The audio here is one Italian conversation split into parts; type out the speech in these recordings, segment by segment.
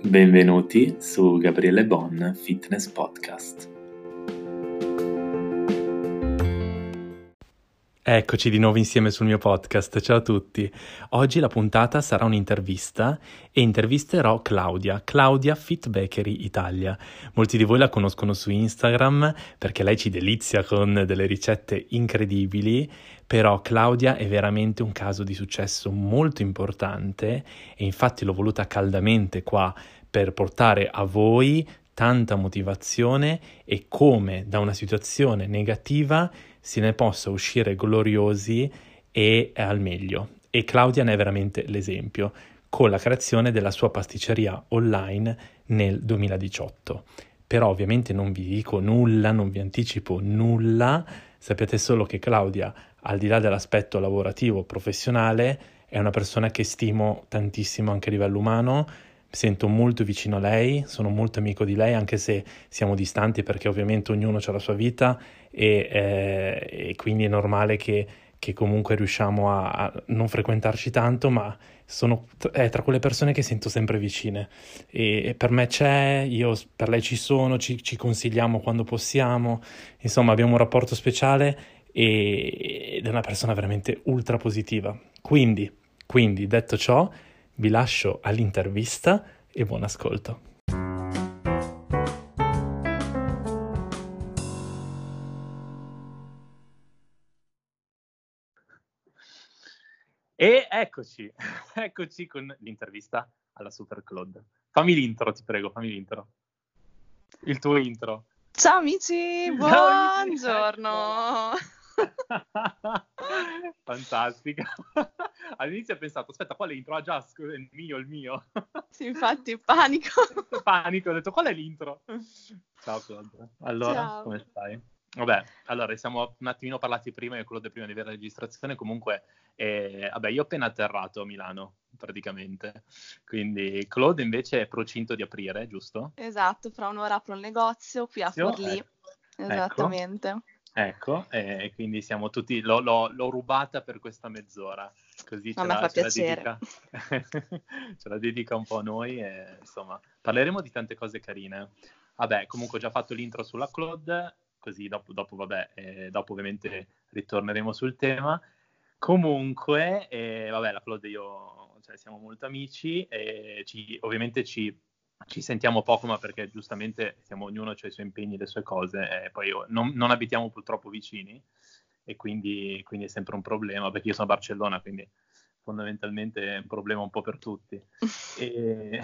Benvenuti su Gabriele Bon Fitness Podcast. Eccoci di nuovo insieme sul mio podcast, ciao a tutti. Oggi la puntata sarà un'intervista e intervisterò Claudia Fit Bakery Italia. Molti di voi la conoscono su Instagram perché lei ci delizia con delle ricette incredibili, però Claudia è veramente un caso di successo molto importante e infatti l'ho voluta caldamente qua per portare a voi tanta motivazione e come da una situazione negativa se ne possa uscire gloriosi e al meglio. E Claudia ne è veramente l'esempio, con la creazione della sua pasticceria online nel 2018. Però ovviamente non vi dico nulla, non vi anticipo nulla, sappiate solo che Claudia, al di là dell'aspetto lavorativo, professionale, è una persona che stimo tantissimo anche a livello umano, sento molto vicino a lei, sono molto amico di lei, anche se siamo distanti perché ovviamente ognuno ha la sua vita e quindi è normale che comunque riusciamo a non frequentarci tanto, ma è tra quelle persone che sento sempre vicine e per me c'è, io per lei ci sono, ci consigliamo quando possiamo, insomma abbiamo un rapporto speciale ed è una persona veramente ultra positiva. Quindi detto ciò, vi lascio all'intervista e buon ascolto. E eccoci con l'intervista alla Super Claude. Fammi l'intro, ti prego, fammi l'intro. Il tuo intro. Ciao amici, Ciao amici, buongiorno. Fantastica. All'inizio ho pensato, aspetta, qual è l'intro? Ah già, il mio. Sì, infatti, panico. Panico, ho detto, qual è l'intro? Ciao Claude. Allora, Ciao. come stai? Vabbè, allora, siamo un attimino parlati prima, io Claude prima di avere la registrazione, comunque, vabbè, io ho appena atterrato a Milano, praticamente, quindi Claude invece è procinto di aprire, giusto? Esatto, fra un'ora apro il negozio qui a Forlì. Esattamente. Ecco, e quindi siamo tutti, l'ho rubata per questa mezz'ora, così A me fa ce la piacere. ce la dedica un po' a noi e insomma parleremo di tante cose carine. Vabbè, comunque ho già fatto l'intro sulla Claude, così dopo vabbè, dopo ovviamente ritorneremo sul tema. Comunque, vabbè, la Claude e io, cioè, siamo molto amici e ovviamente ci sentiamo poco, ma perché giustamente ognuno ha i suoi impegni, le sue cose, e poi non abitiamo purtroppo vicini, e quindi è sempre un problema, perché io sono a Barcellona, quindi fondamentalmente è un problema un po' per tutti. E,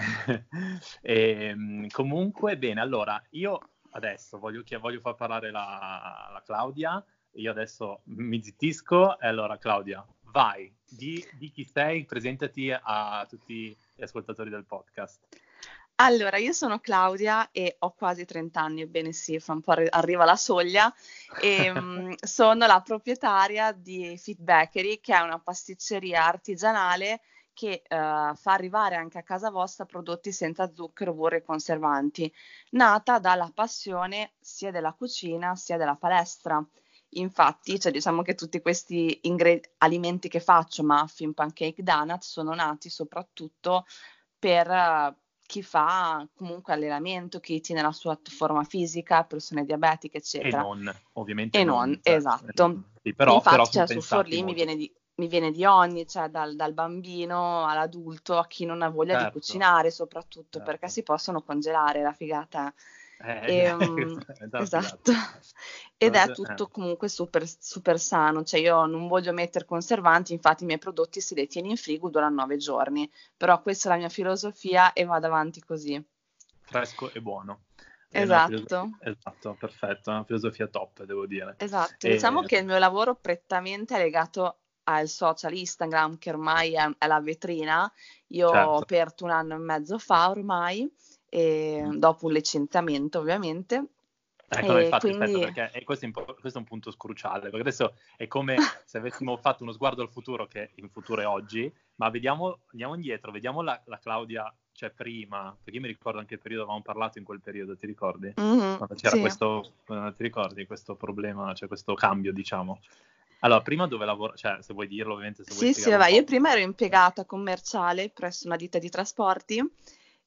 comunque, bene, allora, io adesso voglio far parlare la Claudia, io adesso mi zittisco, e allora Claudia, vai, di chi sei, presentati a tutti gli ascoltatori del podcast. Allora, io sono Claudia e ho quasi 30 anni, ebbene sì, fra un po' arriva la soglia, e sono la proprietaria di Fit Bakery, che è una pasticceria artigianale che fa arrivare anche a casa vostra prodotti senza zucchero, burro e conservanti, nata dalla passione sia della cucina sia della palestra. Infatti, cioè, diciamo che tutti questi alimenti che faccio, muffin, pancake, donut, sono nati soprattutto per chi fa comunque allenamento, chi tiene la sua forma fisica, persone diabetiche, E eccetera. non, ovviamente E non. non, esatto. Sì, però Infatti, sono cioè, su pensati Forlì molto. mi viene di ogni, cioè dal bambino all'adulto, a chi non ha voglia di Certo, cucinare, soprattutto perché certo. si possono congelare, la figata. È già Esatto. Ed è tutto comunque super, super sano, cioè io non voglio mettere conservanti, infatti i miei prodotti se li tieni in frigo durano 9 giorni, però questa è la mia filosofia e vado avanti così. Fresco e buono. È una filosofia, Esatto, esatto, perfetto, è una filosofia top, devo dire. esatto. Diciamo E, che il mio lavoro prettamente è legato al social Instagram, che ormai è la vetrina. Io ho certo. aperto 1 anno e mezzo fa ormai, e dopo un licenziamento ovviamente, Ecco, no, e infatti, aspetta, quindi perché questo è un punto cruciale, perché adesso è come se avessimo fatto uno sguardo al futuro, che il futuro è oggi, ma andiamo indietro, vediamo la Claudia, cioè prima, perché io mi ricordo anche il periodo, avevamo parlato in quel periodo, ti ricordi? Quando c'era sì. ti ricordi questo problema, cioè questo cambio, diciamo. Allora, prima dove lavora, cioè se vuoi dirlo, ovviamente, se vuoi Sì, sì, spiegare un vabbè, io po'. prima ero impiegata commerciale presso una ditta di trasporti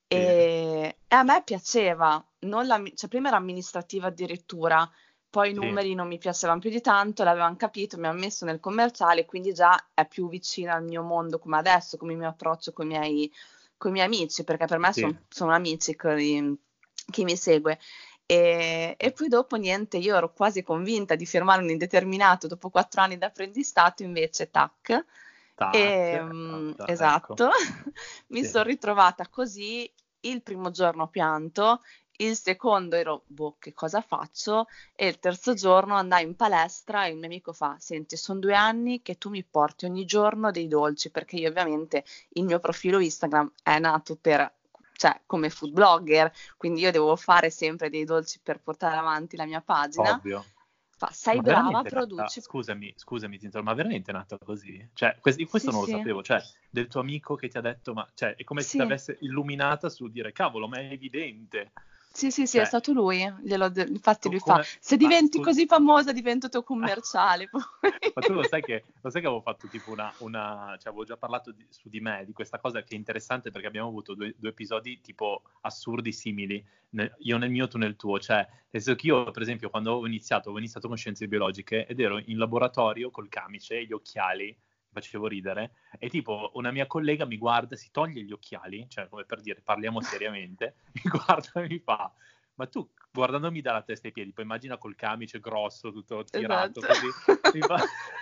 E a me piaceva, cioè prima era amministrativa addirittura, poi i sì, numeri non mi piacevano più di tanto, l'avevano capito, mi hanno messo nel commerciale, quindi già è più vicino al mio mondo come adesso, come mi approccio con i miei amici, perché per me sì. sono amici chi mi segue. E poi dopo niente, io ero quasi convinta di firmare un indeterminato dopo 4 anni d'apprendistato, invece tac. Tac, E, ecco. esatto, mi Sì. sono ritrovata così. Il primo giorno ho pianto, il secondo ero, boh, che cosa faccio? E il terzo giorno andai in palestra e il mio amico fa, senti, sono 2 anni che tu mi porti ogni giorno dei dolci, perché io ovviamente il mio profilo Instagram è nato cioè, come food blogger, quindi io devo fare sempre dei dolci per portare avanti la mia pagina. Ovvio. Fa, sei Ma brava, veramente è nata, produci. scusami, ti interrompo, ma veramente è nata così? Cioè, Sì, questo non lo sì, sapevo, cioè, del tuo amico che ti ha detto, ma, cioè, è come se ti sì. avesse illuminata su dire, cavolo, ma è evidente. Sì, sì, sì, è Cioè, stato lui. Infatti lui fa, come, se ma diventi scusa, così famosa divento tuo commerciale. Poi. ma tu lo sai che avevo fatto tipo cioè avevo già parlato su di me, di questa cosa che è interessante perché abbiamo avuto due episodi tipo assurdi simili, io nel mio, tu nel tuo, cioè, nel senso che io per esempio quando avevo iniziato con scienze biologiche ed ero in laboratorio col camice, gli occhiali, facevo ridere, e tipo una mia collega mi guarda, si toglie gli occhiali, cioè come per dire parliamo seriamente, mi guarda e mi fa, ma tu guardandomi dalla testa ai piedi, poi immagina col camice grosso, tutto tirato Esatto. così, mi fa...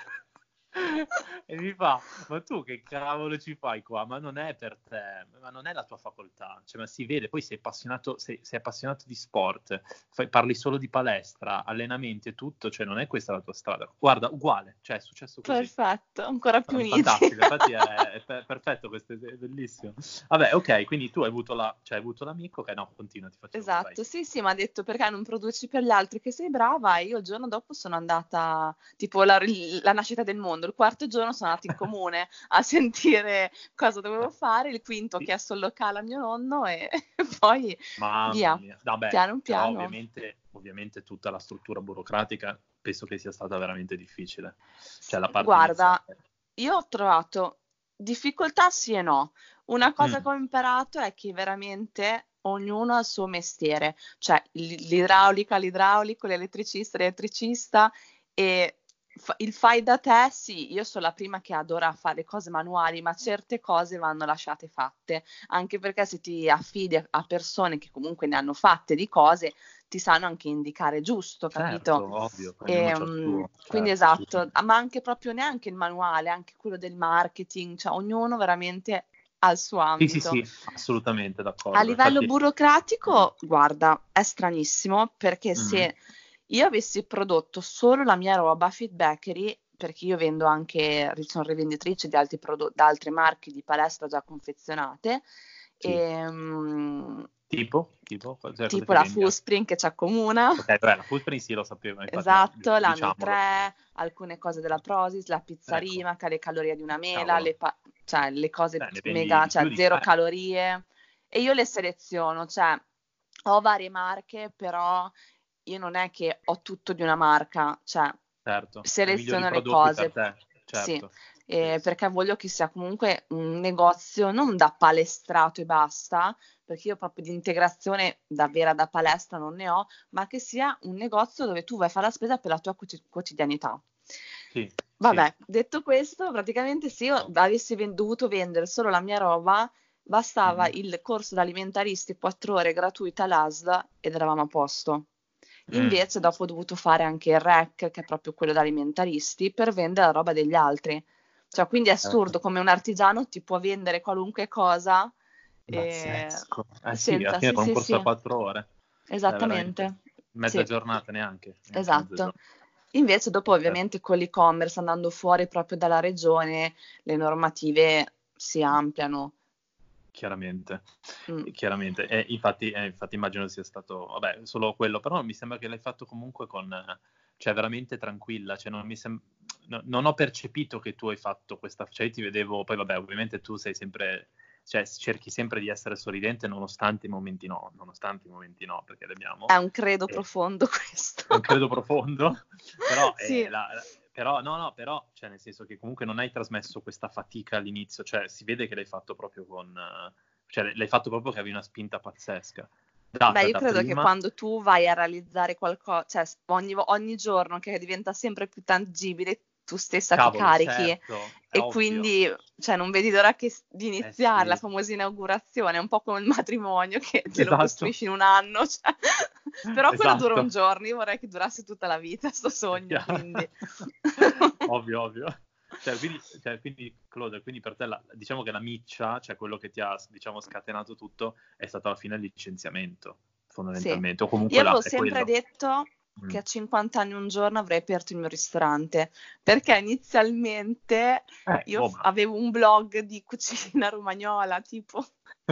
e mi fa, ma tu che cavolo ci fai qua? Ma non è per te, ma non è la tua facoltà, cioè, ma si vede, poi sei appassionato, sei appassionato di sport, parli solo di palestra, allenamenti e tutto, cioè non è questa la tua strada. Guarda, uguale, cioè è successo così. Perfetto, ancora più uniti. Fantastico, infatti è perfetto, questo è bellissimo. Vabbè, ok, quindi tu hai avuto l'amico che no, continua, ti facevo, vai. Esatto, sì, sì, mi ha detto perché non produci per gli altri che sei brava e io il giorno dopo sono andata, tipo la nascita del mondo, il quarto giorno sono andata in comune a sentire cosa dovevo fare, il quinto ho Sì. chiesto il locale a mio nonno e poi Mamma via, mia, vabbè, piano però piano. ovviamente tutta la struttura burocratica penso che sia stata veramente difficile, cioè la parte Guarda, iniziale. io ho trovato difficoltà sì e no. Una cosa che Mm, ho imparato è che veramente ognuno ha il suo mestiere, cioè l'idraulica, l'idraulico, l'elettricista, l'elettricista e il fai da te, sì, io sono la prima che adora fare cose manuali, ma certe cose vanno lasciate fatte, anche perché se ti affidi a persone che comunque ne hanno fatte di cose, ti sanno anche indicare giusto, capito? certo, ovvio, ognuno c'ha il suo, Quindi certo, esatto, assolutamente. ma anche proprio neanche il manuale, anche quello del marketing, cioè ognuno veramente ha il suo Sì, sì, ambito. sì, assolutamente A d'accordo, livello infatti... Mm, burocratico, guarda, è stranissimo perché mm, se io avessi prodotto solo la mia roba Fit Bakery, perché io vendo anche, sono rivenditrice di altri da altre marche di palestra già confezionate, sì. ehm, Cioè, cosa tipo che la vendi? Fullspring che ci accomuna. Ok, vabbè, la footprint sì lo sapevo, infatti, ma Esatto, la diciamolo. Mi3, alcune cose della Prozis, la pizza Ecco, Rimac, le calorie di una mela, cavolo, cioè le cose ne vendi mega, di più cioè di... zero calorie. E io le seleziono, cioè ho varie marche, però io non è che ho tutto di una marca, cioè certo, hai migliori seleziono le prodotti per cose, te, sì, certo. Sì, sì. perché voglio che sia comunque un negozio non da palestrato e basta, perché io proprio di integrazione da vera da palestra non ne ho, ma che sia un negozio dove tu vai a fare la spesa per la tua quotidianità. Sì, sì. Vabbè, detto questo, praticamente se io No. avessi dovuto vendere solo la mia roba, bastava Mhm. il corso da alimentaristi 4 ore gratuita all'ASL ed eravamo a posto. Mm. Invece dopo ho dovuto fare anche il REC, che è proprio quello da alimentaristi, per vendere la roba degli altri. Cioè, quindi è assurdo come un artigiano ti può vendere qualunque cosa Pazzesco. Eh sì, alla senza... fine Sì, con un sì, corso da sì, 4 ore, cioè veramente esattamente. mezza Sì, giornata neanche mezza esatto. giornata. Invece dopo Perfetto. ovviamente con l'e-commerce andando fuori proprio dalla regione le normative si ampliano. Chiaramente, Mm. chiaramente. E infatti immagino sia stato, vabbè, solo quello, però mi sembra che l'hai fatto comunque cioè veramente tranquilla, cioè non ho percepito che tu hai fatto questa, cioè io ti vedevo, poi vabbè, ovviamente tu sei sempre, cioè cerchi sempre di essere sorridente nonostante i momenti no, perché li È abbiamo. un credo E- profondo questo. è un credo profondo, però, Sì. però, no, però, cioè, nel senso che comunque non hai trasmesso questa fatica all'inizio, cioè si vede che l'hai fatto proprio cioè l'hai fatto proprio che avevi una spinta pazzesca. Beh, io Da credo che prima, quando tu vai a realizzare qualcosa, cioè ogni giorno che diventa sempre più tangibile, tu stessa ti cavolo, carichi certo, è e ovvio. quindi, cioè, non vedi l'ora di Eh iniziare la sì, famosa inaugurazione, è un po' come il matrimonio che te lo esatto, costruisci in un anno, cioè. Però quello dura un esatto. giorno, io vorrei che durasse tutta la vita, sto È sogno, chiaro. quindi. Ovvio, ovvio. Quindi, Claude, quindi per te diciamo che la miccia, cioè quello che ti ha, diciamo, scatenato tutto, è stato alla fine il licenziamento, Sì, fondamentalmente, o io comunque avevo è sempre quello. detto Mm. che a 50 anni un giorno avrei aperto il mio ristorante, perché inizialmente io Boh, ma... avevo un blog di cucina romagnola, tipo.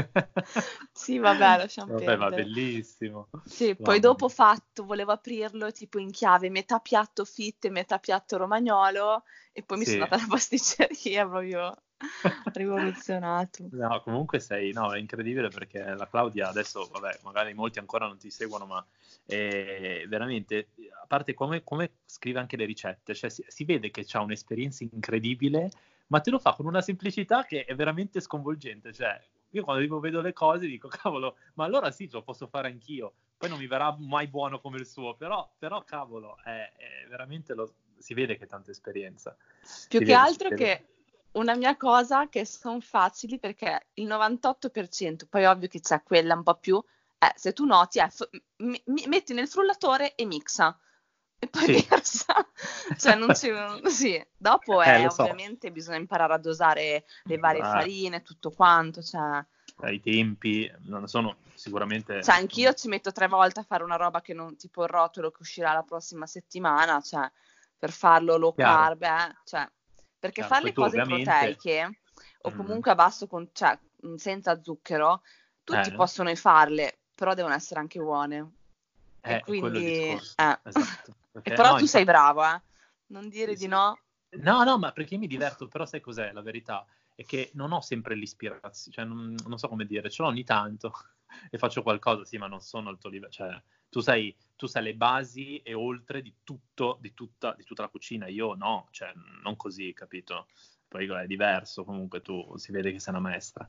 Sì, vabbè, lasciamo Vabbè, va perdere. bellissimo. Sì, poi Mamma dopo mia. volevo aprirlo tipo in chiave metà piatto fit e metà piatto romagnolo e poi mi sono Sì. data alla pasticceria, proprio rivoluzionato. No, comunque no, è incredibile perché la Claudia adesso, vabbè, magari molti ancora non ti seguono, ma veramente, a parte come scrive anche le ricette, cioè si vede che ha un'esperienza incredibile, ma te lo fa con una semplicità che è veramente sconvolgente. Cioè, io quando vedo le cose dico, cavolo, ma allora sì, lo posso fare anch'io. Poi non mi verrà mai buono come il suo, però cavolo, è veramente si vede che è tanta esperienza. Più Si che vede, si altro vede. che una mia cosa che sono facili perché il 98%, poi ovvio che c'è quella un po' più, se tu noti, metti nel frullatore e mixa, e poi Sì. versa. Cioè non ci. Sì, dopo Lo so. ovviamente bisogna imparare a dosare le varie Ah, farine, tutto quanto, cioè. i tempi non sono sicuramente Cioè, anch'io ci metto 3 volte a fare una roba che non, tipo il rotolo che uscirà la prossima settimana, cioè, per farlo low chiaro, carb, cioè, perché chiaro. fare Poi le tu cose ovviamente proteiche, o mm, comunque a basso, cioè, senza zucchero, tutti eh, possono farle, però devono essere anche buone. E è quello il quindi. discorso, esatto. E Perché però no, tu sei infatti bravo, eh? Non dire di sì. no. No, no, ma perché io mi diverto, però sai cos'è la verità? È che non ho sempre l'ispirazione, cioè non so come dire, ce l'ho ogni tanto e faccio qualcosa, sì, ma non sono al tuo livello, cioè tu sai le basi e oltre di tutto, di tutta la cucina, io no, cioè non così, capito? Poi è diverso, comunque tu si vede che sei una maestra.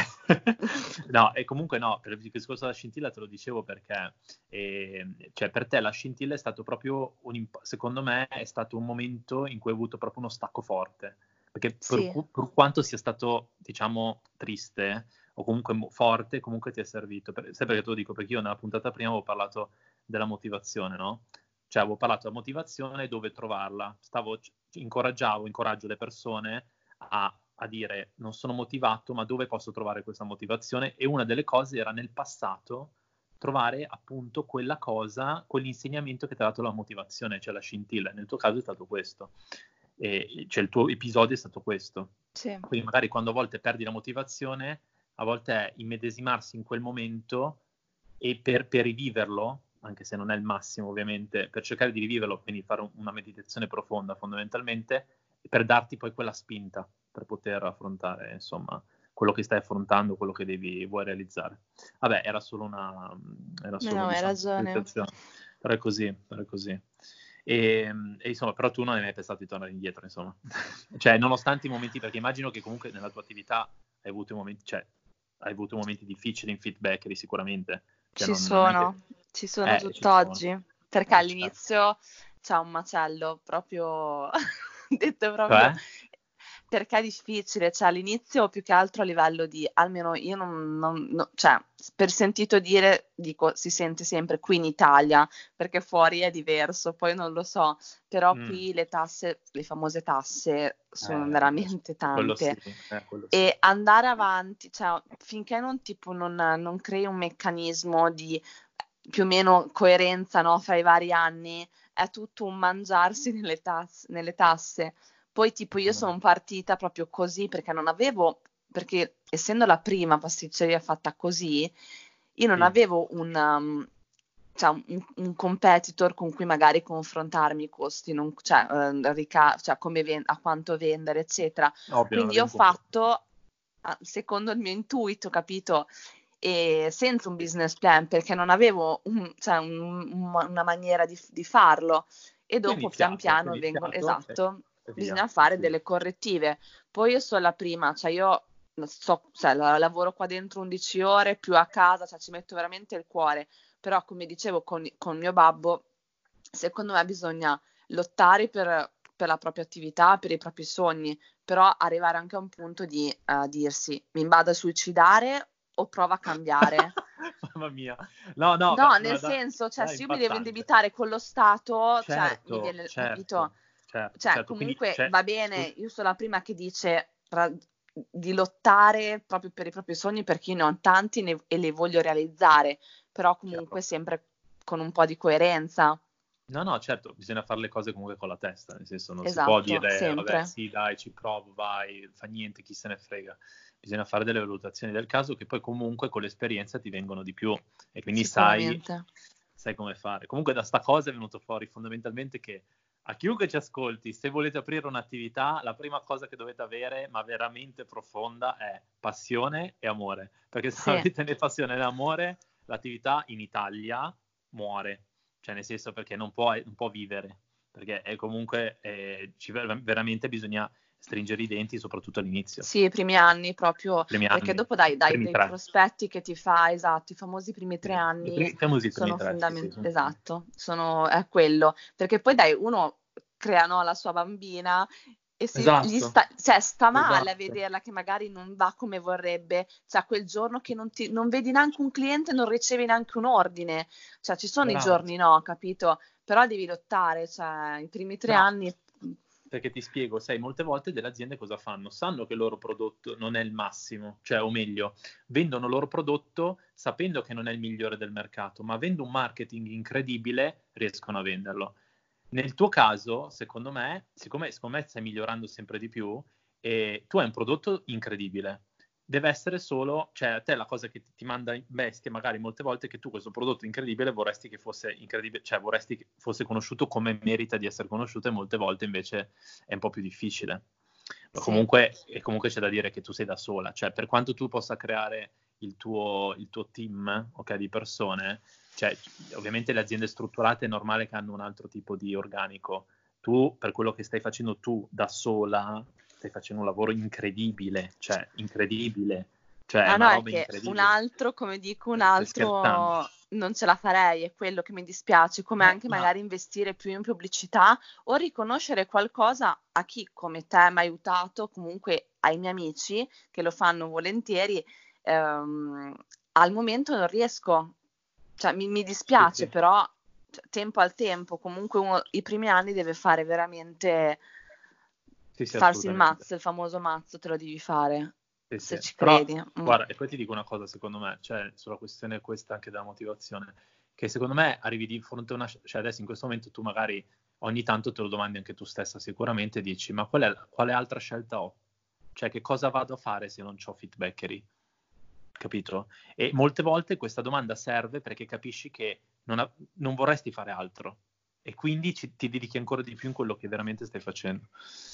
No, e comunque no, per il discorso della scintilla te lo dicevo perché cioè per te la scintilla è stato proprio secondo me è stato un momento in cui hai avuto proprio uno stacco forte, perché Sì, per quanto sia stato, diciamo, triste o comunque forte, comunque ti è servito. Sai perché te lo dico? Perché io nella puntata prima avevo parlato della motivazione, no? Cioè avevo parlato della motivazione e dove trovarla. Incoraggio le persone a dire non sono motivato, ma dove posso trovare questa motivazione? E una delle cose era nel passato trovare appunto quella cosa, quell'insegnamento che ti ha dato la motivazione, cioè la scintilla. Nel tuo caso è stato questo, cioè il tuo episodio è stato questo. sì. Quindi magari quando a volte perdi la motivazione, a volte è immedesimarsi in quel momento e per riviverlo, anche se non è il massimo ovviamente, per cercare di riviverlo, quindi fare una meditazione profonda fondamentalmente, per darti poi quella spinta per poter affrontare, insomma, quello che stai affrontando, quello che vuoi realizzare. Vabbè, era solo No, hai diciamo, ragione. però è così, però è così. E insomma, però tu non hai mai pensato di tornare indietro, insomma. Cioè, nonostante i momenti, perché immagino che comunque nella tua attività hai avuto momenti difficili in feedback, sicuramente. Cioè, Ci non è che... sono ci sono. tutt'oggi, perché Certo. all'inizio c'è un macello, proprio detto proprio, Cioè? perché è difficile, cioè all'inizio più che altro a livello di, almeno io cioè per sentito dire, dico, si sente sempre qui in Italia, perché fuori è diverso, poi non lo so, però Mm. qui le tasse, le famose tasse sono veramente Quello sì, tante. quello sì. E andare avanti, cioè finché non crei un meccanismo di più o meno coerenza, no, fra i vari anni, è tutto un mangiarsi nelle tasse. Poi tipo io sono partita proprio così perché non avevo, perché essendo la prima pasticceria fatta così, io non Sì, avevo cioè, un competitor con cui magari confrontarmi i costi, cioè, cioè a quanto vendere, eccetera. ovvio, non Quindi io avevo ho un confronto. fatto secondo il mio intuito, capito? E senza un business plan perché non avevo cioè, una maniera di farlo. E Tu hai dopo pian iniziato, piano vengono, e esatto, via. bisogna fare Sì. delle correttive. Poi io sono la prima, cioè io cioè, lavoro qua dentro 11 ore, più a casa, cioè ci metto veramente il cuore, però come dicevo con mio babbo, secondo me bisogna lottare per la propria attività, per i propri sogni, però arrivare anche a un punto di dirsi mi vado a suicidare o provo a cambiare. Mamma mia. No, no, No, nel guarda, senso, cioè, è se io mi devo impattante. indebitare con lo Stato, cioè, mi Certo, viene, capito? certo, certo, Cioè, certo. Quindi, comunque cioè, va bene, io sono la prima che dice di lottare proprio per i propri sogni perché io ne ho tanti e li voglio realizzare, però comunque chiaro. sempre con un po' di coerenza. No, no, certo, bisogna fare le cose comunque con la testa, nel senso non si può Esatto, dire, vabbè, sempre, sì, dai, ci provo, vai, fa niente, chi se ne frega. Bisogna fare delle valutazioni del caso che poi comunque con l'esperienza ti vengono di più e quindi sicuramente. sai come fare. Comunque da sta cosa è venuto fuori fondamentalmente che a chiunque ci ascolti, se volete aprire un'attività, la prima cosa che dovete avere, ma veramente profonda, è passione e amore. Perché se non Sì, avete né passione né amore, l'attività in Italia muore. Cioè nel senso perché non può vivere, perché è comunque veramente bisogna stringere i denti, soprattutto all'inizio, sì, i primi anni proprio, primi perché anni, dopo dai primi dei 3. prospetti che ti fa, esatto, i famosi primi 3 anni Famosi i primi sono 3, sì, sì, fondamentali, sono quelli. esatto, è quello, perché poi dai, uno crea, no, la sua bambina e Esatto, cioè, sta male a esatto. vederla che magari non va come vorrebbe, cioè quel giorno che non vedi neanche un cliente, non ricevi neanche un ordine, cioè ci sono i Bravo. giorni no, capito? Però devi lottare, cioè i primi tre No, anni, perché ti spiego, sai, molte volte delle aziende cosa fanno? Sanno che il loro prodotto non è il massimo, cioè, o meglio, vendono il loro prodotto sapendo che non è il migliore del mercato, ma avendo un marketing incredibile riescono a venderlo. Nel tuo caso, secondo me, secondo me stai migliorando sempre di più e tu hai un prodotto incredibile. Deve essere solo, cioè a te la cosa che ti manda in bestia magari molte volte è che tu questo prodotto incredibile vorresti che fosse incredibile, cioè vorresti che fosse conosciuto come merita di essere conosciuto e molte volte invece è un po' più difficile. Ma sì. comunque c'è da dire che tu sei da sola, cioè per quanto tu possa creare il tuo team, ok, di persone, cioè ovviamente le aziende strutturate è normale che hanno un altro tipo di organico. Tu, per quello che stai facendo tu da sola, stai facendo un lavoro incredibile, cioè è Ah una no, è roba che un incredibile. altro, come dico, un Stai scherzando? altro non ce la farei, è quello che mi dispiace, come anche Ma magari investire più in pubblicità o riconoscere qualcosa a chi come te mi ha aiutato, comunque ai miei amici che lo fanno volentieri, ehm, al momento non riesco, cioè mi sì, dispiace, sì, però cioè, tempo al tempo, comunque uno i primi anni deve fare veramente sì, sì, farsi il assolutamente. mazzo, il famoso mazzo te lo devi fare, Sì, se sì. ci Però, credi. Mm. guarda, e poi ti dico una cosa, secondo me, cioè, sulla questione questa anche della motivazione, che secondo me arrivi di fronte a una... Cioè, adesso in questo momento tu magari ogni tanto te lo domandi anche tu stessa sicuramente e dici, ma quale altra scelta ho? Cioè, che cosa vado a fare se non ho Fitbackery? Capito? E molte volte questa domanda serve perché capisci che non vorresti fare altro e quindi ti dedichi ancora di più in quello che veramente stai facendo.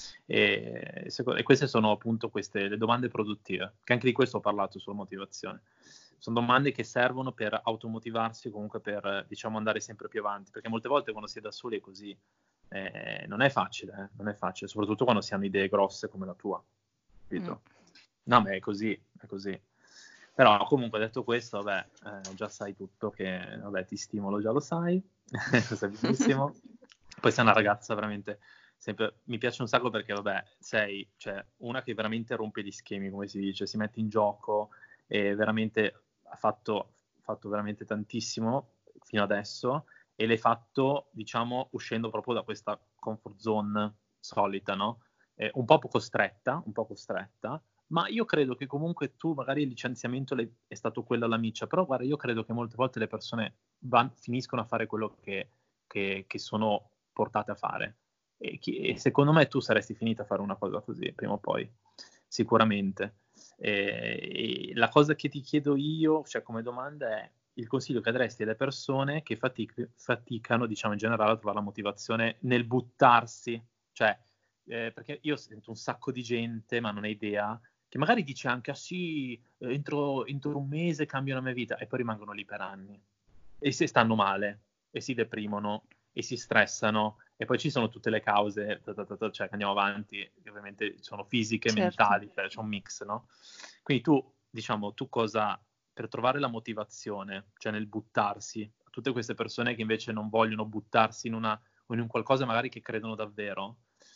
E queste sono appunto le domande produttive, che anche di questo ho parlato sulla motivazione. Sono domande che servono per automotivarsi o comunque per, diciamo, andare sempre più avanti, perché molte volte quando si è da soli è così. Non è facile, non è facile, soprattutto quando si hanno idee grosse come la tua, Mm. capito? No, ma è così, è così. Però comunque detto questo, vabbè, già sai tutto che, vabbè, ti stimolo, già lo sai, lo sai benissimo. Poi sei una ragazza veramente, sempre, mi piace un sacco perché, vabbè, sei, cioè, una che veramente rompe gli schemi, come si dice, si mette in gioco e veramente ha fatto veramente tantissimo fino adesso e l'hai fatto, diciamo, uscendo proprio da questa comfort zone solita, no? Un po' costretta, ma io credo che comunque tu, magari il licenziamento è stato quello alla miccia, però guarda, io credo che molte volte le persone finiscono a fare quello che sono portate a fare. E secondo me tu saresti finita a fare una cosa così, prima o poi, sicuramente. E la cosa che ti chiedo io, cioè come domanda, è il consiglio che daresti alle persone che faticano, diciamo in generale, a trovare la motivazione nel buttarsi, cioè, perché io sento un sacco di gente, ma non hai idea, che magari dice anche, ah sì, entro un mese cambio la mia vita, e poi rimangono lì per anni. E si stanno male, e si deprimono, e si stressano, E poi ci sono tutte le cause, cioè che andiamo avanti, che ovviamente sono fisiche, Certo. mentali, cioè c'è un mix, no? Quindi tu cosa, per trovare la motivazione, cioè nel buttarsi, a tutte queste persone che invece non vogliono buttarsi in un qualcosa magari che credono davvero,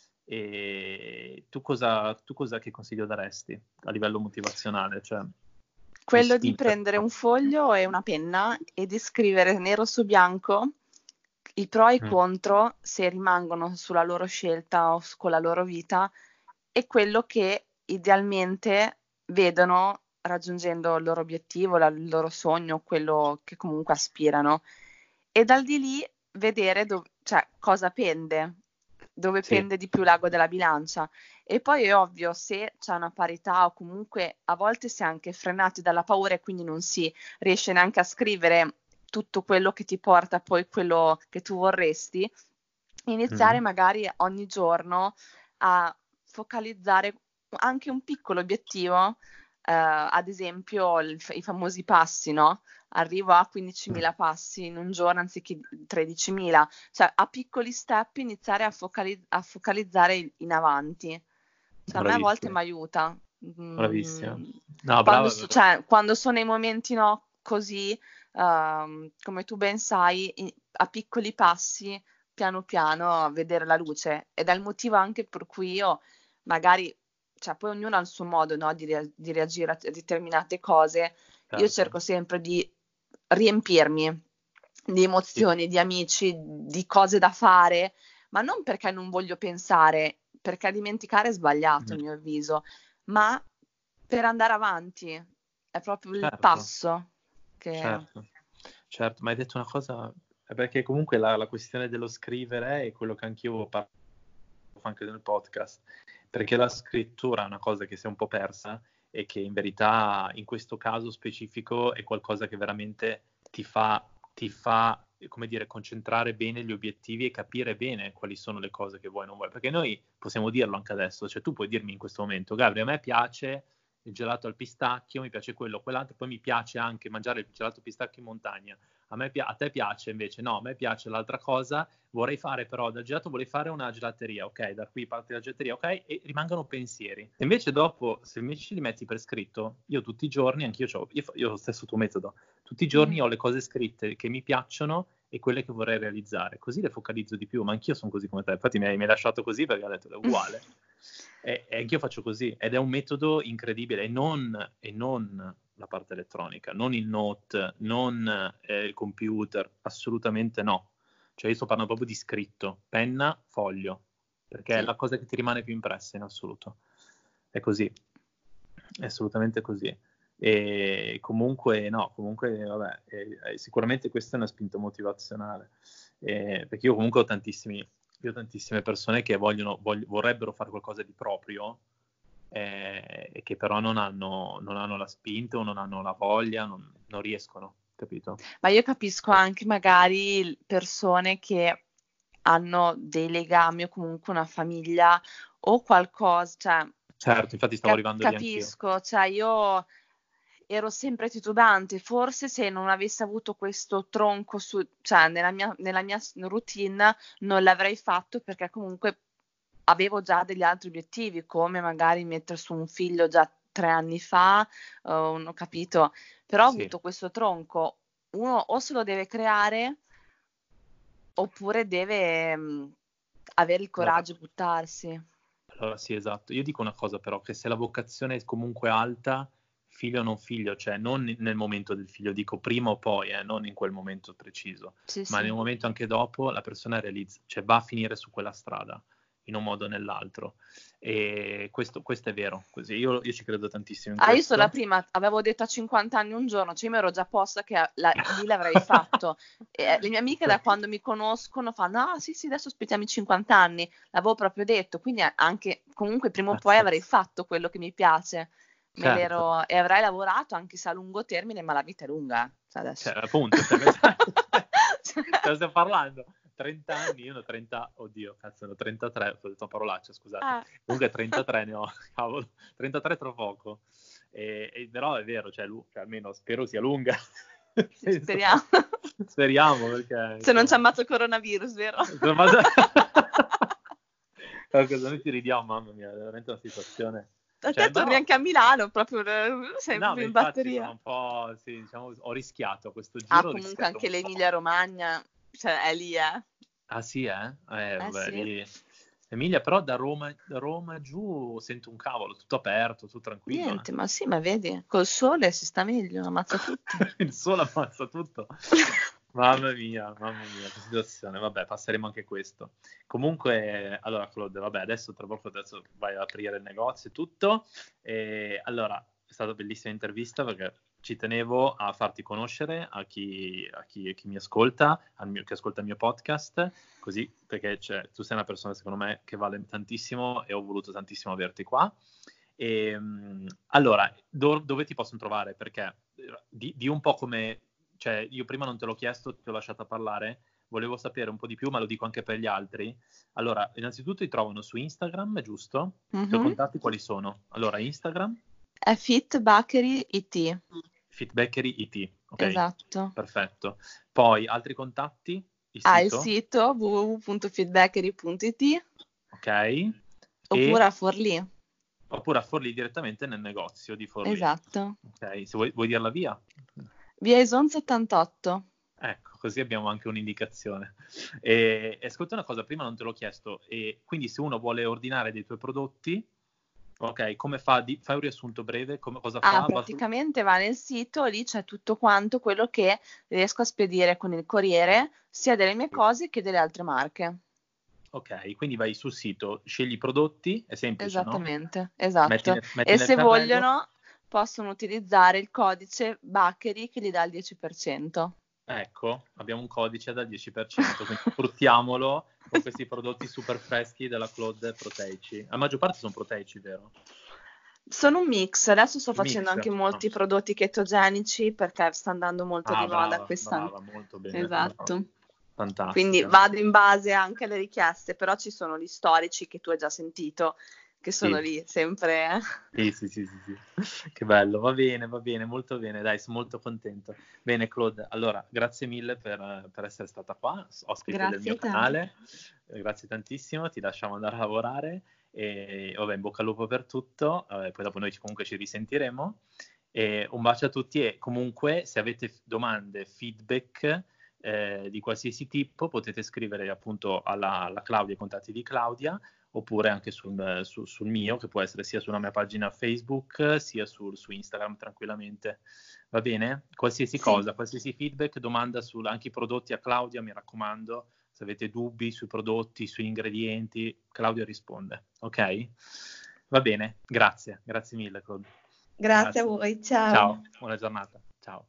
e tu cosa che consiglio daresti a livello motivazionale? Cioè, Quello di spinta. prendere un foglio e una penna e di scrivere nero su bianco i pro e i contro, se rimangono sulla loro scelta o con la loro vita, e quello che idealmente vedono raggiungendo il loro obiettivo, il loro sogno, quello che comunque aspirano. E dal di lì vedere cioè, cosa pende, dove Sì. pende di più l'ago della bilancia. E poi è ovvio, se c'è una parità o comunque a volte si è anche frenati dalla paura e quindi non si riesce neanche a scrivere tutto quello che ti porta poi quello che tu vorresti, iniziare magari ogni giorno a focalizzare anche un piccolo obiettivo, ad esempio i famosi passi, no? Arrivo a 15.000 passi in un giorno anziché 13.000, cioè a piccoli step iniziare a focalizzare in avanti. Cioè, a me a volte mi aiuta. Bravissima. No, brava. Quando sono nei momenti no, così, come tu ben sai, a piccoli passi, piano piano, vedere la luce. Ed è il motivo anche per cui io magari, cioè poi ognuno ha il suo modo, no, di reagire a determinate cose. Certo. Io cerco sempre di riempirmi di emozioni, di amici, di cose da fare, ma non perché non voglio pensare, perché dimenticare è sbagliato, a mio avviso, ma per andare avanti. È proprio il passo che... Certo, ma hai detto una cosa, perché comunque la questione dello scrivere è quello che anch'io parlo anche nel podcast, perché la scrittura è una cosa che si è un po' persa e che in verità in questo caso specifico è qualcosa che veramente ti fa come dire, concentrare bene gli obiettivi e capire bene quali sono le cose che vuoi e non vuoi, perché noi possiamo dirlo anche adesso, cioè tu puoi dirmi in questo momento: Gabri, a me piace il gelato al pistacchio, mi piace quello, quell'altro, poi mi piace anche mangiare il gelato al pistacchio in montagna. A te piace invece? No, a me piace l'altra cosa, vorrei fare però dal gelato, vorrei fare una gelateria, ok, da qui parte la gelateria, ok, e rimangono pensieri. E invece dopo, se invece li metti per scritto, io tutti i giorni, anch'io io ho lo stesso tuo metodo, tutti i giorni ho le cose scritte che mi piacciono e quelle che vorrei realizzare, così le focalizzo di più, ma anch'io sono così come te, infatti mi hai lasciato così perché ho detto è uguale. E anch'io faccio così, ed è un metodo incredibile, e non la parte elettronica, non il note, non il computer, assolutamente no. Cioè io sto parlando proprio di scritto, penna, foglio, perché è la cosa che ti rimane più impressa in assoluto. È così, è assolutamente così. E comunque vabbè, sicuramente questa è una spinta motivazionale, perché io comunque ho tantissime persone che vorrebbero fare qualcosa di proprio, e che però non hanno la spinta o non hanno la voglia, non riescono, capito? Ma io capisco anche magari persone che hanno dei legami o comunque una famiglia o qualcosa, cioè... Certo, infatti stavo arrivando lì anch'io. Capisco, cioè io ero sempre titubante, forse se non avessi avuto questo tronco cioè nella mia routine non l'avrei fatto, perché comunque avevo già degli altri obiettivi, come magari mettere su un figlio già 3 anni fa, non ho capito, però ho avuto questo tronco, uno o se lo deve creare oppure deve avere il coraggio di buttarsi. Allora sì, esatto. Io dico una cosa però, che se la vocazione è comunque alta, figlio o non figlio, cioè non nel momento del figlio, dico prima o poi, non in quel momento preciso, ma nel momento anche dopo, la persona realizza, cioè va a finire su quella strada, in un modo o nell'altro. E questo è vero, così. Io ci credo tantissimo in questo. Io sono la prima, avevo detto a 50 anni un giorno, cioè io mi ero già posta che lì l'avrei fatto. E le mie amiche da quando mi conoscono fanno, ah sì, adesso aspettiamo i 50 anni, l'avevo proprio detto, quindi anche comunque prima o poi avrei fatto quello che mi piace. E avrei lavorato anche se a lungo termine, ma la vita è lunga. Adesso. Cioè, appunto, te stiamo parlando. 30 anni, io ne ho 30, oddio, cazzo, ne ho 33, ho detto una parolaccia, scusate. Comunque 33 ne ho, cavolo, 33 è troppo poco. Però è vero, cioè almeno spero sia lunga. Speriamo. Speriamo, perché... Se non ci ammazza il coronavirus, vero? Cosa noi ti ridiamo, mamma mia, è veramente una situazione... A te torni anche a Milano, proprio sempre in batteria. Un po', sì, diciamo, ho rischiato questo giro. Comunque anche l'Emilia Romagna, cioè è lì, Ah sì, eh? Vabbè, sì. lì... Emilia, però da Roma giù sento un cavolo, tutto aperto, tutto tranquillo. Niente, ma sì, ma vedi, col sole si sta meglio, ammazza tutto. Il sole ammazza tutto. Mamma mia, che situazione. Vabbè, passeremo anche questo. Comunque, allora Claude, vabbè, adesso tra poco vai ad aprire il negozio e tutto. E allora, è stata una bellissima intervista perché ci tenevo a farti conoscere a chi mi ascolta, che ascolta il mio podcast, così, perché tu sei una persona secondo me che vale tantissimo e ho voluto tantissimo averti qua. E, allora, dove ti possono trovare? Perché di un po' come... Cioè, io prima non te l'ho chiesto, ti ho lasciata parlare, volevo sapere un po' di più, ma lo dico anche per gli altri. Allora, innanzitutto ti trovano su Instagram, giusto? I tuoi contatti quali sono? Allora, Instagram? È Fitbakery IT. Fitbakery IT, ok. Esatto. Perfetto. Poi, altri contatti? Il sito www.fitbakery.it. Ok. Oppure a Forlì. Oppure a Forlì direttamente nel negozio di Forlì. Esatto. Ok, se vuoi dirla via? Via Eson 78. Ecco, così abbiamo anche un'indicazione. E ascolta una cosa, prima non te l'ho chiesto, e quindi se uno vuole ordinare dei tuoi prodotti, ok, come fa? Fai un riassunto breve, cosa fa? Praticamente va nel sito, lì c'è tutto quanto quello che riesco a spedire con il corriere, sia delle mie cose che delle altre marche. Ok, quindi vai sul sito, scegli i prodotti, è semplice, esattamente, no? Esatto. E se vogliono possono utilizzare il codice Bakery che gli dà il 10%. Ecco, abbiamo un codice da 10%, quindi sfruttiamolo con questi prodotti super freschi della Claude proteici. La maggior parte sono proteici, vero? Sono un mix, adesso sto facendo anche molti prodotti ketogenici perché sta andando molto di moda quest'anno. Brava, molto bene. Esatto. Brava. Fantastico. Quindi vado in base anche alle richieste, però ci sono gli storici che tu hai già sentito, che sono lì sempre. Sì. Che bello, va bene, molto bene, dai, sono molto contento. Bene Claude, allora grazie mille per essere stata qua, ospite del mio canale, grazie tantissimo, ti lasciamo andare a lavorare e vabbè, in bocca al lupo per tutto, poi dopo noi comunque ci risentiremo e un bacio a tutti e comunque se avete domande, feedback di qualsiasi tipo potete scrivere appunto alla Claudia, ai contatti di Claudia, oppure anche sul mio, che può essere sia sulla mia pagina Facebook, sia su Instagram tranquillamente. Va bene? Qualsiasi cosa, qualsiasi feedback, domanda anche i prodotti a Claudia, mi raccomando, se avete dubbi sui prodotti, sugli ingredienti, Claudia risponde, ok? Va bene, grazie mille Claudia. Grazie a voi, ciao. Ciao, buona giornata. Ciao.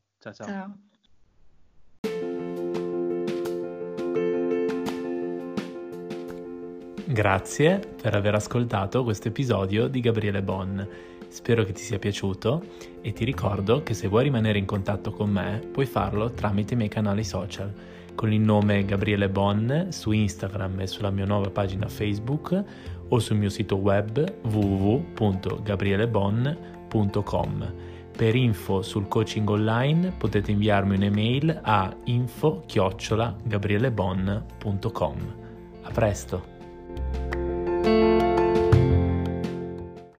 Grazie per aver ascoltato questo episodio di Gabriele Bon. Spero che ti sia piaciuto e ti ricordo che se vuoi rimanere in contatto con me puoi farlo tramite i miei canali social con il nome Gabriele Bon su Instagram e sulla mia nuova pagina Facebook o sul mio sito web www.gabrielebon.com. Per info sul coaching online potete inviarmi un'email a info@gabrielebon.com. A presto!